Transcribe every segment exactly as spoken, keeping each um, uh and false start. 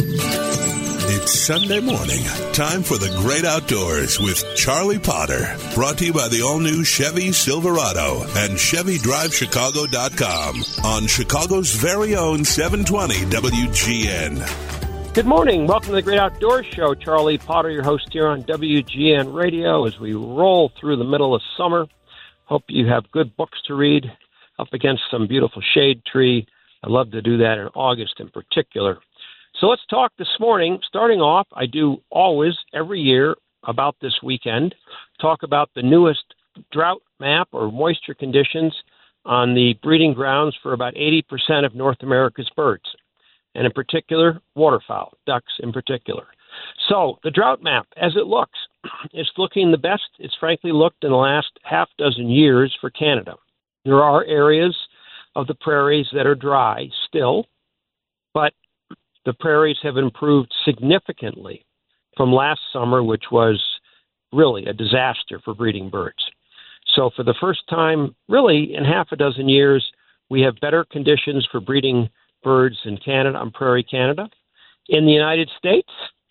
It's Sunday morning. Time for the great outdoors with Charlie Potter. Brought to you by the all-new Chevy Silverado and Chevy Drive Chicago dot com on Chicago's very own seven twenty W G N. Good morning. Welcome to the Great Outdoors Show. Charlie Potter, your host here on W G N Radio as we roll through the middle of summer. Hope you have good books to read up against some beautiful shade tree. I love to do that in August in particular. So let's talk this morning. Starting off, I do always, every year, about this weekend, talk about the newest drought map or moisture conditions on the breeding grounds for about eighty percent of North America's birds, and in particular, waterfowl, ducks in particular. So the drought map, as it looks, it's looking the best it's frankly looked in the last half dozen years for Canada. There are areas of the prairies that are dry still, but the prairies have improved significantly from last summer, which was really a disaster for breeding birds. So for the first time, really, in half a dozen years, we have better conditions for breeding birds in Canada, on prairie Canada. In the United States,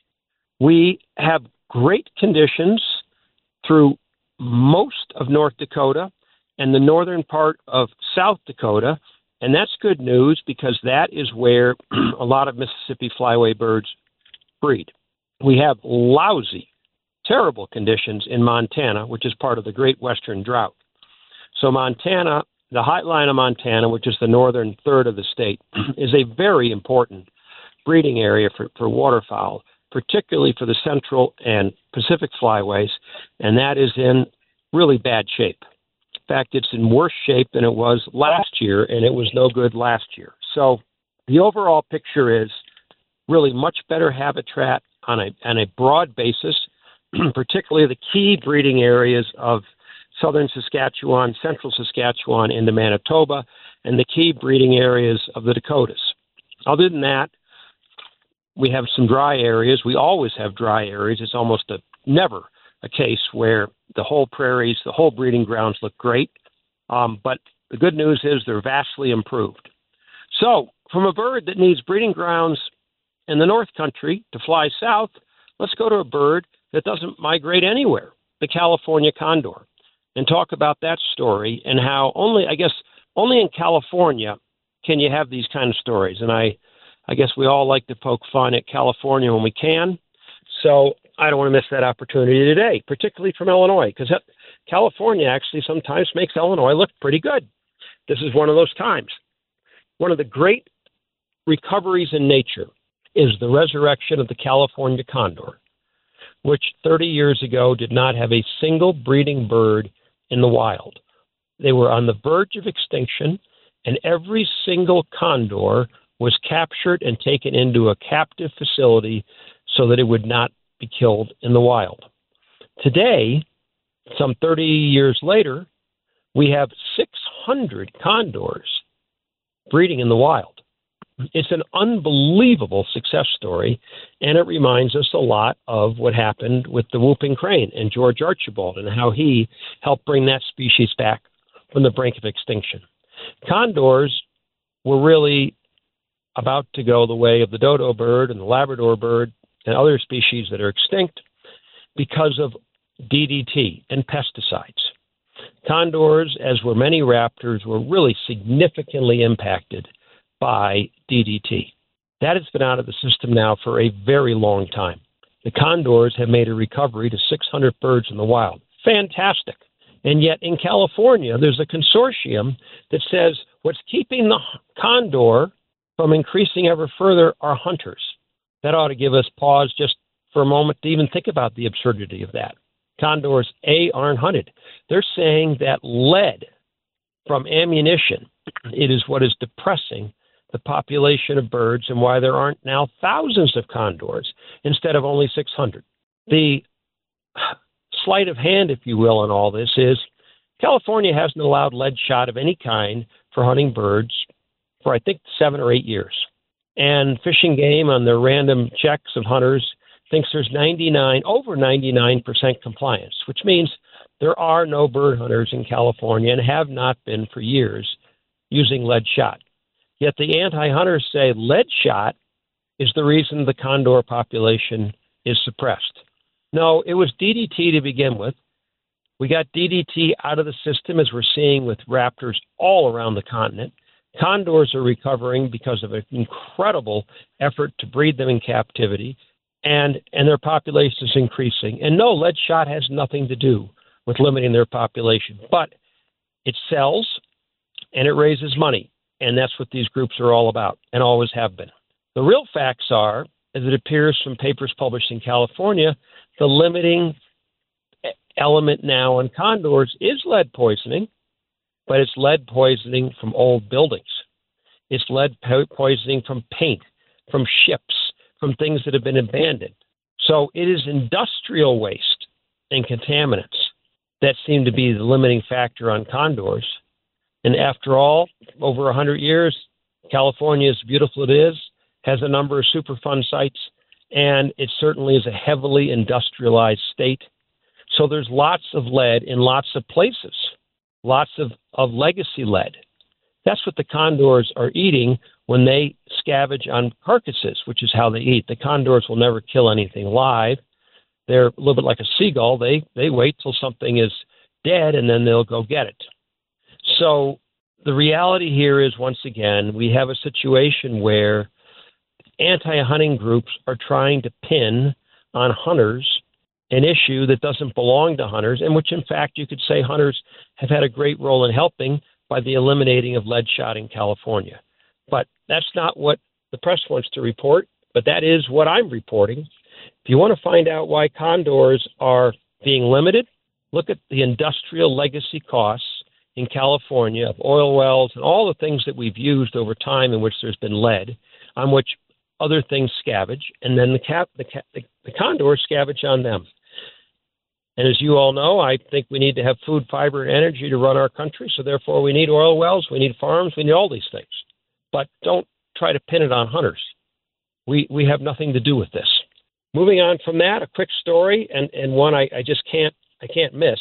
we have great conditions through most of North Dakota and the northern part of South Dakota, and that's good news because that is where a lot of Mississippi flyway birds breed. We have lousy, terrible conditions in Montana, which is part of the Great Western Drought. So Montana, the High Line of Montana, which is the northern third of the state, is a very important breeding area for, for waterfowl, particularly for the Central and Pacific flyways, and that is in really bad shape. In fact, it's in worse shape than it was last year, and it was no good last year. So the overall picture is really much better habitat on a, on a broad basis, particularly the key breeding areas of southern Saskatchewan, central Saskatchewan into Manitoba, and the key breeding areas of the Dakotas. Other than that, we have some dry areas. We always have dry areas. It's almost a never a case where the whole prairies, the whole breeding grounds look great. Um, but the good news is they're vastly improved. So from a bird that needs breeding grounds in the North Country to fly south, let's go to a bird that doesn't migrate anywhere, the California condor, and talk about that story and how only, I guess, only in California can you have these kind of stories. And I, I guess we all like to poke fun at California when we can. So I don't want to miss that opportunity today, particularly from Illinois, because California actually sometimes makes Illinois look pretty good. This is one of those times. One of the great recoveries in nature is the resurrection of the California condor, which thirty years ago did not have a single breeding bird in the wild. They were on the verge of extinction, and every single condor was captured and taken into a captive facility so that it would not be killed in the wild. Today, some thirty years later, we have six hundred condors breeding in the wild. It's an unbelievable success story, and it reminds us a lot of what happened with the whooping crane and George Archibald and how he helped bring that species back from the brink of extinction. Condors were really about to go the way of the dodo bird and the Labrador bird and other species that are extinct because of D D T and pesticides. Condors, as were many raptors, were really significantly impacted by D D T. That has been out of the system now for a very long time. The condors have made a recovery to six hundred birds in the wild. Fantastic. And yet in California, there's a consortium that says what's keeping the condor from increasing ever further are hunters. That ought to give us pause just for a moment to even think about the absurdity of that. Condors, A, aren't hunted. They're saying that lead from ammunition, it is what is depressing the population of birds and why there aren't now thousands of condors instead of only six hundred. The sleight of hand, if you will, in all this is California hasn't allowed lead shot of any kind for hunting birds for, I think, seven or eight years. And Fish and Game, on their random checks of hunters, thinks there's ninety-nine, over ninety-nine percent compliance, which means there are no bird hunters in California and have not been for years using lead shot. Yet the anti-hunters say lead shot is the reason the condor population is suppressed. No, it was D D T to begin with. We got D D T out of the system, as we're seeing with raptors all around the continent. Condors are recovering because of an incredible effort to breed them in captivity, and, and their population is increasing. And no, lead shot has nothing to do with limiting their population, but it sells and it raises money, and that's what these groups are all about and always have been. The real facts are, as it appears from papers published in California, the limiting element now on condors is lead poisoning, but it's lead poisoning from old buildings. It's lead po- poisoning from paint, from ships, from things that have been abandoned. So it is industrial waste and contaminants that seem to be the limiting factor on condors. And after all, over one hundred years, California, as beautiful as it is, has a number of Superfund sites, and it certainly is a heavily industrialized state. So there's lots of lead in lots of places, lots of, of legacy lead. That's what the condors are eating when they scavenge on carcasses, which is how they eat. The condors will never kill anything live. They're a little bit like a seagull. They, they wait till something is dead, and then they'll go get it. So the reality here is, once again, we have a situation where anti-hunting groups are trying to pin on hunters an issue that doesn't belong to hunters, and which, in fact, you could say hunters have had a great role in helping by the eliminating of lead shot in California. But that's not what the press wants to report, but that is what I'm reporting. If you want to find out why condors are being limited, look at the industrial legacy costs in California of oil wells and all the things that we've used over time in which there's been lead, on which other things scavenge, and then the, cap, the, cap, the, the condors scavenge on them. And as you all know, I think we need to have food, fiber, and energy to run our country, so therefore we need oil wells, we need farms, we need all these things. But don't try to pin it on hunters. We we have nothing to do with this. Moving on from that, a quick story, and, and one I, I just can't I can't miss.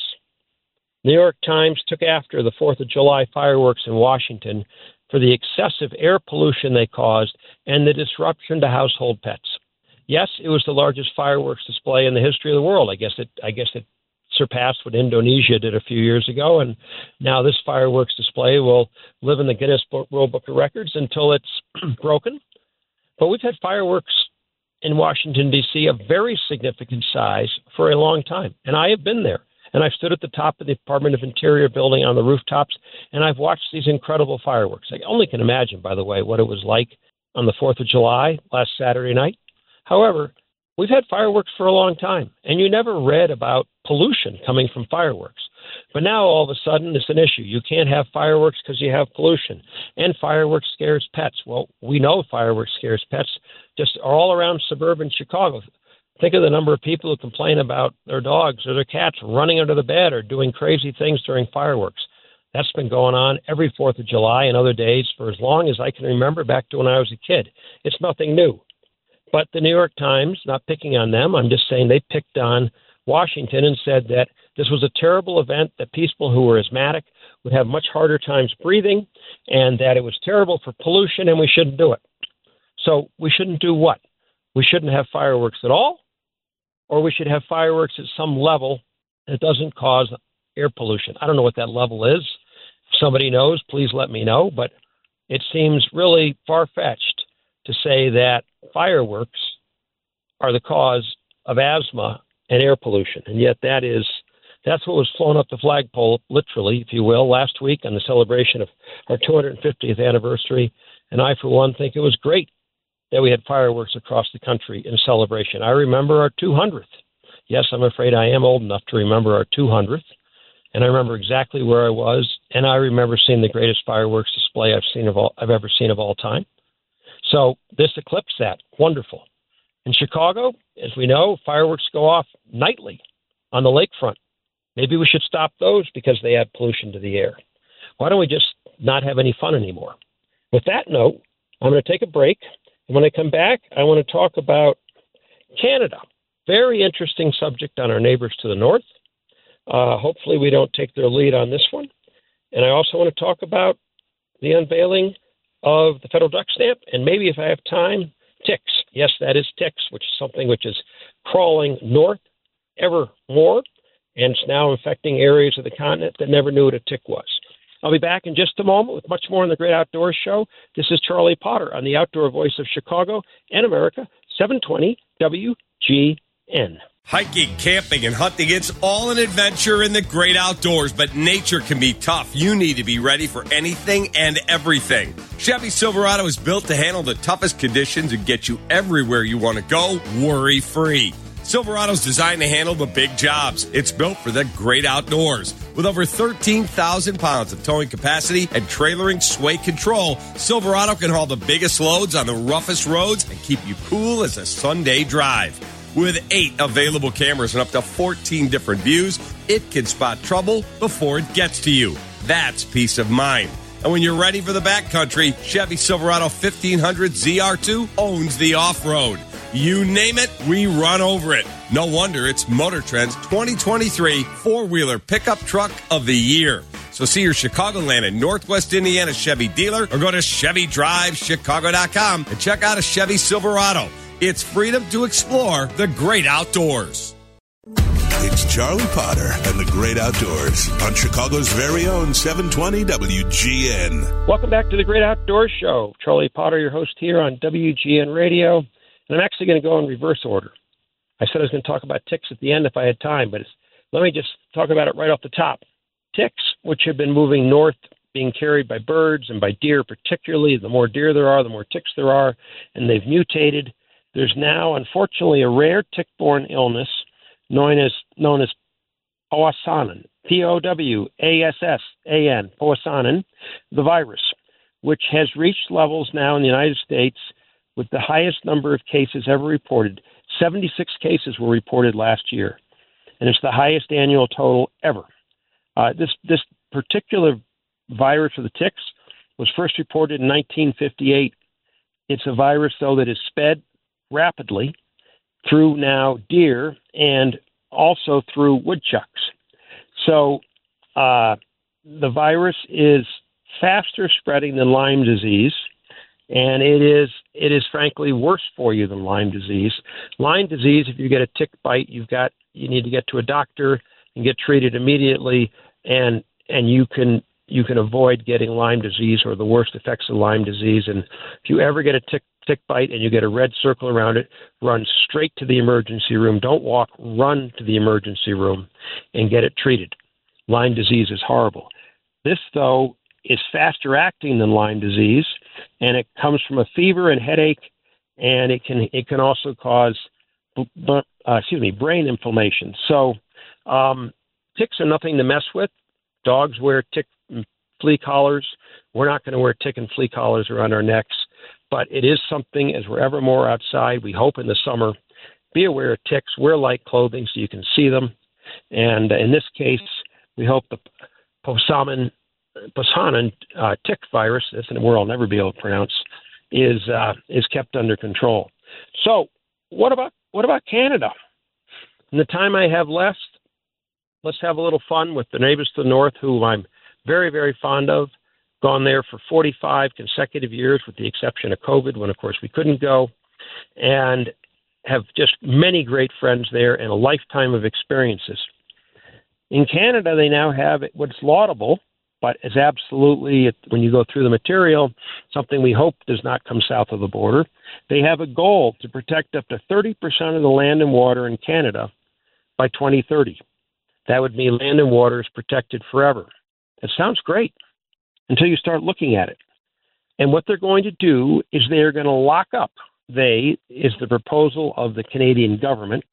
New York Times took after the fourth of July fireworks in Washington for the excessive air pollution they caused and the disruption to household pets. Yes, it was the largest fireworks display in the history of the world. I guess it I guess it surpassed what Indonesia did a few years ago, and now this fireworks display will live in the Guinness World Book of Records until it's broken. But we've had fireworks in Washington, D C of very significant size for a long time, and I have been there. And I've stood at the top of the Department of Interior building on the rooftops, and I've watched these incredible fireworks. I only can imagine, by the way, what it was like on the fourth of July last Saturday night. However, we've had fireworks for a long time, and you never read about pollution coming from fireworks. But now, all of a sudden, it's an issue. You can't have fireworks because you have pollution, and fireworks scares pets. Well, we know fireworks scares pets just all around suburban Chicago. Think of the number of people who complain about their dogs or their cats running under the bed or doing crazy things during fireworks. That's been going on every fourth of July and other days for as long as I can remember, back to when I was a kid. It's nothing new. But the New York Times, not picking on them, I'm just saying they picked on Washington and said that this was a terrible event, that people who were asthmatic would have much harder times breathing, and that it was terrible for pollution and we shouldn't do it. So we shouldn't do what? We shouldn't have fireworks at all, or we should have fireworks at some level that doesn't cause air pollution. I don't know what that level is. If somebody knows, please let me know. But it seems really far-fetched to say that fireworks are the cause of asthma and air pollution. And yet that is, that's what was flown up the flagpole, literally, if you will, last week on the celebration of our two hundred fiftieth anniversary. And I, for one, think it was great that we had fireworks across the country in celebration. I remember our two hundredth. Yes, I'm afraid I am old enough to remember our two hundredth. And I remember exactly where I was. And I remember seeing the greatest fireworks display I've seen of all, I've ever seen of all time. So this eclipsed that. Wonderful. In Chicago, as we know, fireworks go off nightly on the lakefront. Maybe we should stop those because they add pollution to the air. Why don't we just not have any fun anymore? With that note, I'm going to take a break. And when I come back, I want to talk about Canada. Very interesting subject on our neighbors to the north. Uh, hopefully we don't take their lead on this one. And I also want to talk about the unveiling of the federal duck stamp, and maybe if I have time, ticks. Yes, that is ticks, which is something which is crawling north ever more, and it's now infecting areas of the continent that never knew what a tick was. I'll be back in just a moment with much more on the Great Outdoors Show. This is Charlie Potter on the Outdoor Voice of Chicago and America, seven twenty W G N. Hiking, camping, and hunting, it's all an adventure in the great outdoors, but nature can be tough. You need to be ready for anything and everything. Chevy Silverado is built to handle the toughest conditions and get you everywhere you want to go, worry-free. Silverado's designed to handle the big jobs. It's built for the great outdoors. With over thirteen thousand pounds of towing capacity and trailering sway control, Silverado can haul the biggest loads on the roughest roads and keep you cool as a Sunday drive. With eight available cameras and up to fourteen different views, it can spot trouble before it gets to you. That's peace of mind. And when you're ready for the backcountry, Chevy Silverado fifteen hundred Z R two owns the off-road. You name it, we run over it. No wonder it's Motor Trend's twenty twenty-three four-wheeler pickup truck of the year. So see your Chicagoland and Northwest Indiana Chevy dealer or go to Chevy Drive Chicago dot com and check out a Chevy Silverado. It's freedom to explore the great outdoors. It's Charlie Potter and the Great Outdoors on Chicago's very own seven twenty W G N. Welcome back to the Great Outdoors Show. Charlie Potter, your host here on W G N Radio. And I'm actually going to go in reverse order. I said I was going to talk about ticks at the end if I had time, but it's, let me just talk about it right off the top. Ticks, which have been moving north, being carried by birds and by deer particularly. The more deer there are, the more ticks there are, and they've mutated. There's now, unfortunately, a rare tick-borne illness known as known as Powassanan, P O W A S S A N, Powassanan, the virus, which has reached levels now in the United States with the highest number of cases ever reported. seventy-six cases were reported last year, and it's the highest annual total ever. Uh, this this particular virus of the ticks was first reported in nineteen fifty-eight. It's a virus, though, that is sped rapidly through now deer and also through woodchucks. So uh, the virus is faster spreading than Lyme disease, and it is it is frankly worse for you than Lyme disease. Lyme disease, if you get a tick bite, you've got you need to get to a doctor and get treated immediately, and and you can you can avoid getting Lyme disease or the worst effects of Lyme disease. And if you ever get a tick tick bite and you get a red circle around it, run straight to the emergency room. Don't walk, run to the emergency room and get it treated. Lyme disease is horrible. This, though, is faster acting than Lyme disease, and it comes from a fever and headache, and it can it can also cause uh, excuse me brain inflammation. So um, ticks are nothing to mess with. Dogs wear tick and flea collars. We're not going to wear tick and flea collars around our necks, but it is something, as we're ever more outside, we hope in the summer, be aware of ticks, wear light clothing so you can see them. And in this case, we hope the Powassanan Powassanan uh, tick virus, that's a word I'll never be able to pronounce, is uh, is kept under control. So what about what about Canada? In the time I have left, let's have a little fun with the neighbors to the north, who I'm very, very fond of. Gone there for forty-five consecutive years, with the exception of COVID, when, of course, we couldn't go, and have just many great friends there and a lifetime of experiences. In Canada, they now have what's laudable, but is absolutely, when you go through the material, something we hope does not come south of the border. They have a goal to protect up to thirty percent of the land and water in Canada by twenty thirty. That would mean land and water is protected forever. It sounds great until you start looking at it. And what they're going to do is they're going to lock up. They is the proposal of the Canadian government.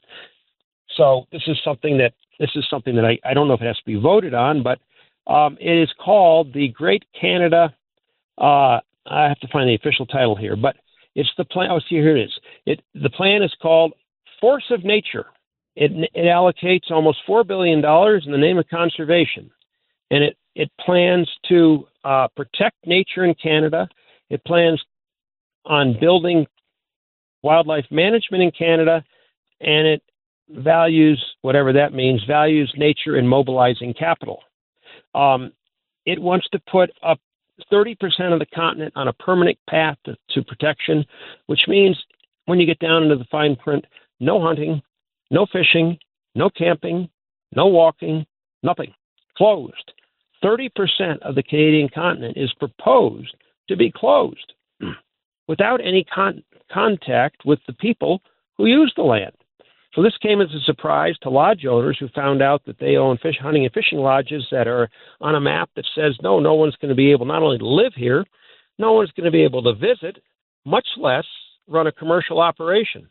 So this is something that this is something that I, I don't know if it has to be voted on, but um, it is called the Great Canada. Uh, I have to find the official title here, but it's the plan. Oh, see, here it is. It the plan is called Force of Nature. It, it allocates almost four billion dollars in the name of conservation, and it it plans to uh, protect nature in Canada. It plans on building wildlife management in Canada, and it values, whatever that means, values nature in mobilizing capital. Um, it wants to put up thirty percent of the continent on a permanent path to, to protection, which means when you get down into the fine print, no hunting, no fishing, no camping, no walking, nothing. Closed. thirty percent of the Canadian continent is proposed to be closed without any con- contact with the people who use the land. So this came as a surprise to lodge owners who found out that they own fish hunting and fishing lodges that are on a map that says, no, no one's going to be able not only to live here, no one's going to be able to visit, much less run a commercial operation.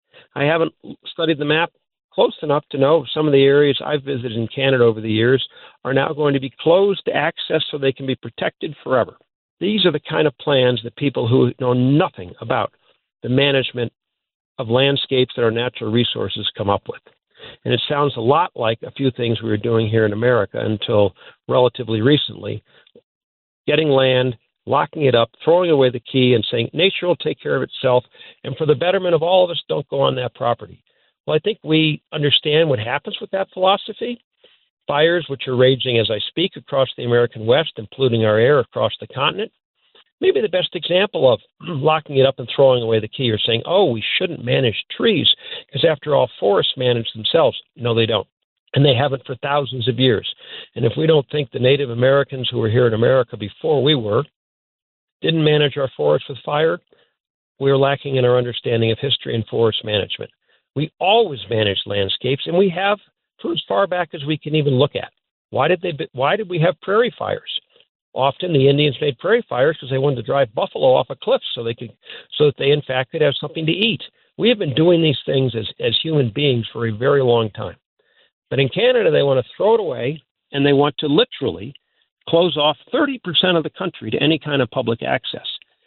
I haven't studied the map close enough to know some of the areas I've visited in Canada over the years are now going to be closed to access so they can be protected forever. These are the kind of plans that people who know nothing about the management of landscapes that our natural resources come up with. And it sounds a lot like a few things we were doing here in America until relatively recently. Getting land, locking it up, throwing away the key and saying nature will take care of itself, and for the betterment of all of us, don't go on that property. Well, I think we understand what happens with that philosophy. Fires, which are raging as I speak across the American West, and polluting our air across the continent. Maybe the best example of locking it up and throwing away the key or saying, oh, we shouldn't manage trees because after all, forests manage themselves. No, they don't. And they haven't for thousands of years. And if we don't think the Native Americans who were here in America before we were didn't manage our forests with fire, we're lacking in our understanding of history and forest management. We always manage landscapes, and we have for as far back as we can even look at. Why did they? Why did we have prairie fires? Often the Indians made prairie fires because they wanted to drive buffalo off a cliff so they could, so that they in fact could have something to eat. We have been doing these things as, as human beings for a very long time. But in Canada, they want to throw it away, and they want to literally close off thirty percent of the country to any kind of public access.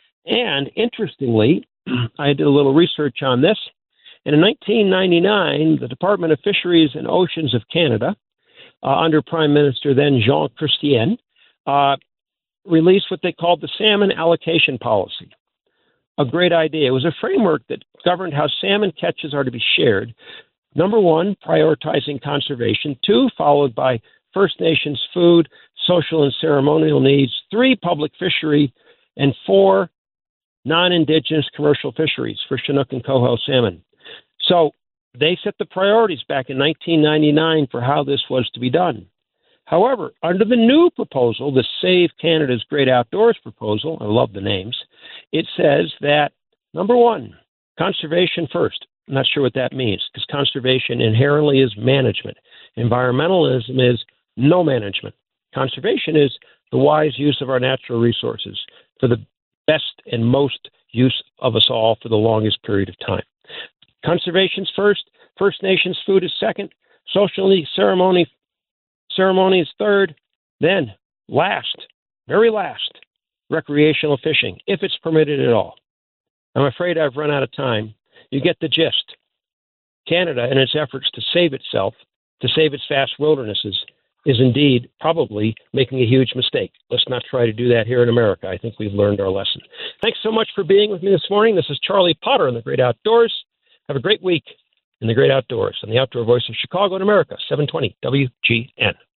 And interestingly, I did a little research on this, and in nineteen ninety-nine, the Department of Fisheries and Oceans of Canada, uh, under Prime Minister then Jean Chrétien, uh, released what they called the Salmon Allocation Policy. A great idea. It was a framework that governed how salmon catches are to be shared. Number one, prioritizing conservation. Two, followed by First Nations food, social and ceremonial needs. Three, public fishery. And four, non-Indigenous commercial fisheries for Chinook and Coho salmon. So they set the priorities back in nineteen ninety-nine for how this was to be done. However, under the new proposal, the Save Canada's Great Outdoors proposal, I love the names, it says that, number one, conservation first. I'm not sure what that means, because conservation inherently is management. Environmentalism is no management. Conservation is the wise use of our natural resources for the best and most use of us all for the longest period of time. Conservation's first, First Nations food is second, socially ceremony ceremony is third, then last, very last, recreational fishing, if it's permitted at all. I'm afraid I've run out of time. You get the gist. Canada, in its efforts to save itself, to save its vast wildernesses, is indeed probably making a huge mistake. Let's not try to do that here in America. I think we've learned our lesson. Thanks so much for being with me this morning. This is Charlie Potter in the Great Outdoors. Have a great week in the Great Outdoors on the Outdoor Voice of Chicago and America, seven twenty W G N.